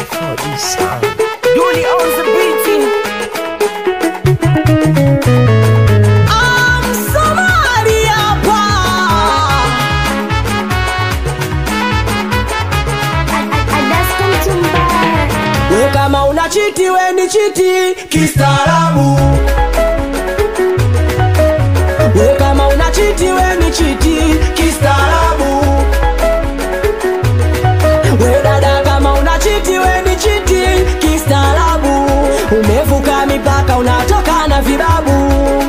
Julie owns the beating. I'm somebody we kama una chiti we ni chiti kistaarabu. We kama una chiti we ni chiti kistaarabu. We dada kama una chiti we ni chiti kistaarabu. Umevuka mipaka unatoka na vibabu.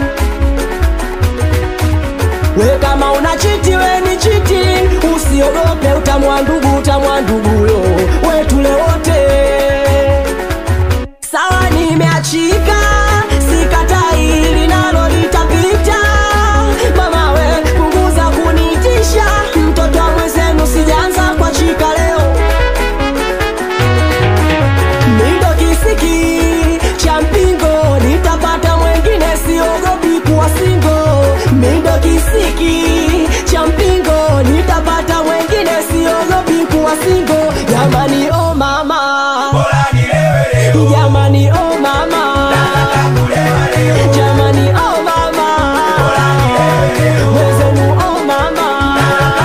We kama una chiti we ni chiti, usiogope utamwa ndugu yo. We tule wote. Sawa nimeachika, sikatai linalo litapita. Mama we punguza kunitisha, mtoto wa mwenzenu sijaanza kwa chika leo. Mindo kisiki cha mpingo, nitapata mwengine siogopi kuwa singo. Mindo kisiki cha mpingo, nitapata mwengine siogopi kuwa singo. Jamani oh mama, jamani oh mama, jamani oh mama, mwenzenu oh mama.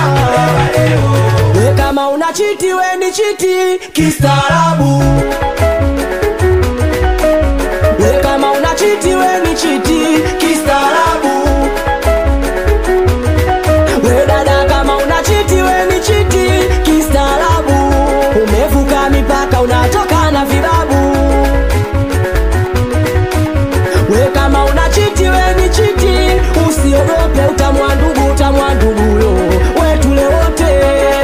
We kama una chiti we ni chiti kistaarabu. We kama una chiti we ni chiti kistaarabu. We dada kama una chiti we ni chiti kistaarabu. Umevuka mipaka unatoka na vibabu. We kama una chiti we ni chiti, usiogope utamwa ndugu yo. We tule wote.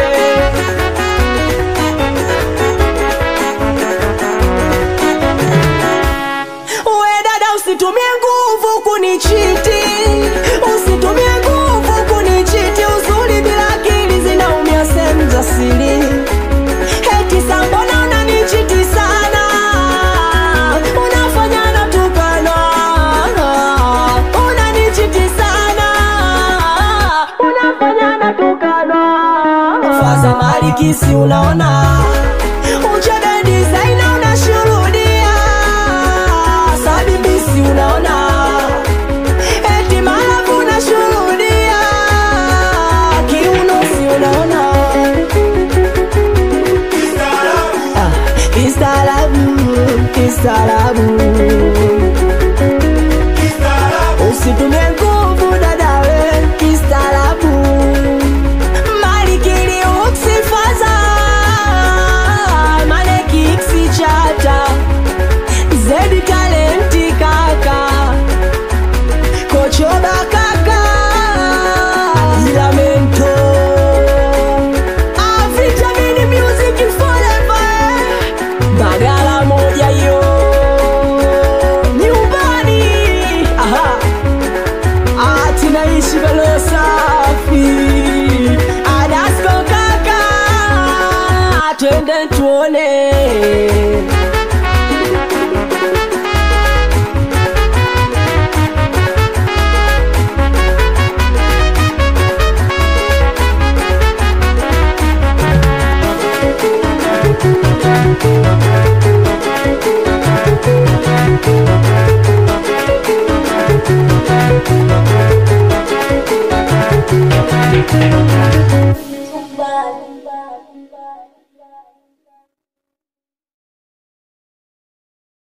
We dada usitumie nguvu kunichiti, usitumie nguvu kunichiti. Uzuri bila akili zinaumia sehemu za siri. Heti sambona unanichiti sana, unafanya natukana. Unanichiti sana, unafanya natukana. Faza malikisi unaona, uchebe designer unashurudia. Sabibisi unaona, eti malavu unashurudia. Kiunosi unaona, kistaarabu, kistaarabu. Usitumie nguvu dada we kistaarabu. Malikili uksifaza, maneki iksichata. Zedi talenti kaka, kochoba kaka, ilamento. Vitamini music forever. Bagala moja yo nyumbani. Aha, atinaishi balo safi. Adasko kaka, twende tuone. Bye.